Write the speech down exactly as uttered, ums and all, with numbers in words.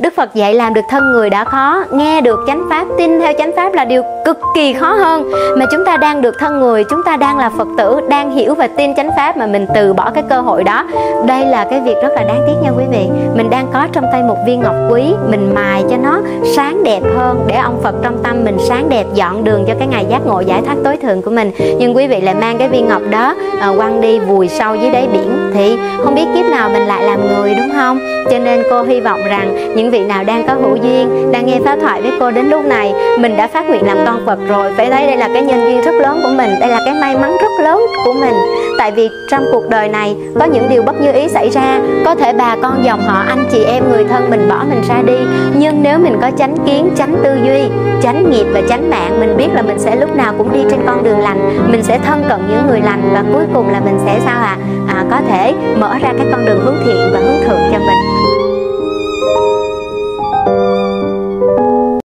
Đức Phật dạy làm được thân người đã khó, nghe được chánh pháp, tin theo chánh pháp là điều cực kỳ khó hơn. Mà chúng ta đang được thân người, chúng ta đang là Phật tử, đang hiểu và tin chánh pháp mà mình từ bỏ cái cơ hội đó. Đây là cái việc rất là đáng tiếc nha quý vị. Mình đang có trong tay một viên ngọc quý, mình mài cho nó sáng đẹp hơn, để ông Phật trong tâm mình sáng đẹp, dọn đường cho cái ngày giác ngộ giải thoát tối thượng của mình. Nhưng quý vị lại mang cái viên ngọc đó à, quăng đi vùi sâu dưới đáy biển, thì không biết kiếp nào mình lại làm người, đúng không? Cho nên cô hy vọng rằng những vị nào đang có hữu duyên, đang nghe pháp thoại với cô đến lúc này, mình đã phát nguyện làm con Phật rồi, phải thấy đây là cái nhân duyên rất lớn của mình, đây là cái may mắn rất lớn của mình. Tại vì trong cuộc đời này có những điều bất như ý xảy ra, có thể bà con dòng họ, anh chị em, người thân mình bỏ mình ra đi, nhưng nếu mình có chánh kiến, chánh tư duy, chánh nghiệp và chánh mạng, mình biết là mình sẽ lúc nào cũng đi trên con đường lành, mình sẽ thân cận những người lành, và cuối cùng là mình sẽ sao ạ? À? À, có thể mở ra cái con đường hướng thiện và hướng thượng cho mình.